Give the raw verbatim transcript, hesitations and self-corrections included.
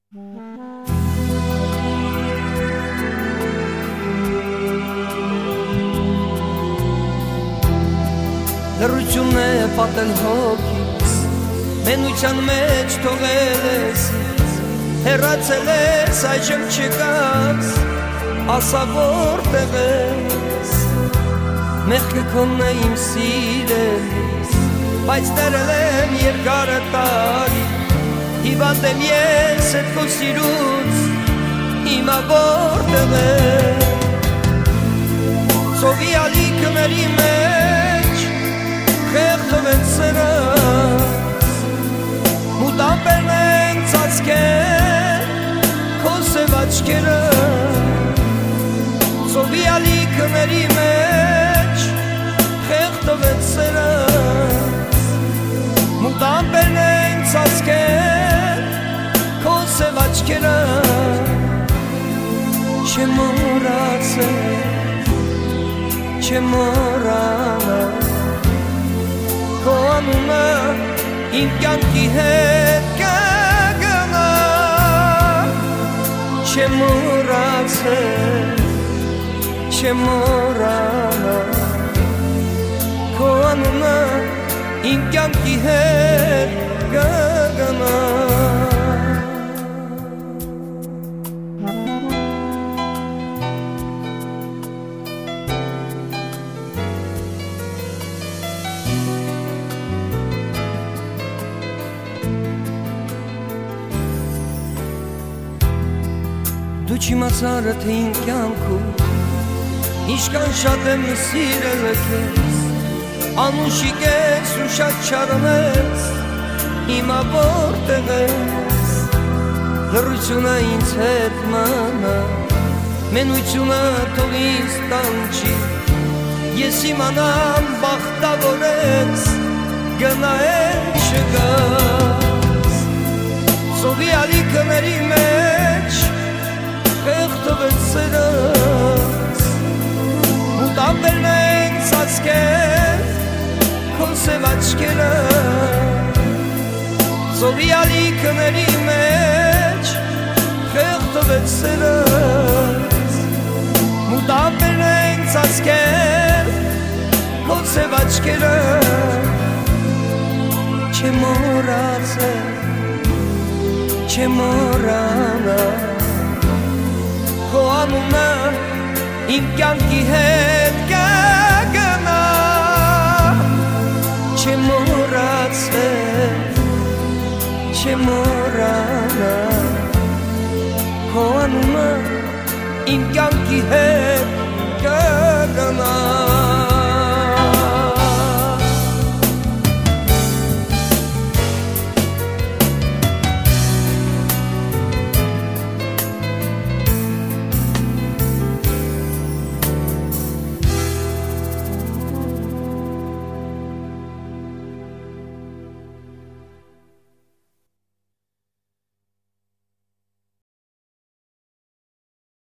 Լռությունն է պատել հոգիս, մենության մեջ թողել ես, հեռացել ես, այժմ չկաս, ասա որտեղ ես, մեղքը քոնն է իմ սիրելիս, բայց ներել եմ երկարը տարի, հիվանդ եմ ես էդ քո սիրուց, հիմա որտեղ ես, ծովի ալիքների մեջ խեղդով են սրած, մուտապերն են ծածկեն քո սև աչքերը, ծովի ալիքների մեջ խեղդով են սրած, մուտապերն են ծածկեն քո սև աչքերը, չեմ մոռացել, չեմ մոռանալ քո անունը իմ կյանքի հետ կգնա, չեմ մոռացել, չեմ մոռանալ քո անունը իմ կյանքի հետ կգնա։ Դու չիմացար թե իմ կյանքում ինչքան շատ եմ սիրել քեզ, անուշիկ ես ու շատ չարնես, հիմա որտեղ ես, լռությունը ինձ հետ մանա, մենությունը թող ինձ տանջի, ես իմանամ բախտավոր ես, գնա էլ չգաս, ծովի ալիքների մեջ խեղդով են սրած, մուտապերն են ծածկեն քո սև աչքերը, ծովի ալիքների մեջ խեղդով են սրած, մուտապերն են ծածկեն քո սև աչքերը, չեմ մոռացել, չեմ մոռանալ քո անունը իմ կյանքի հետ կգնա, չեմ մոռացել, չեմ մոռանալ քո անունը իմ կյանքի հետ կգնա։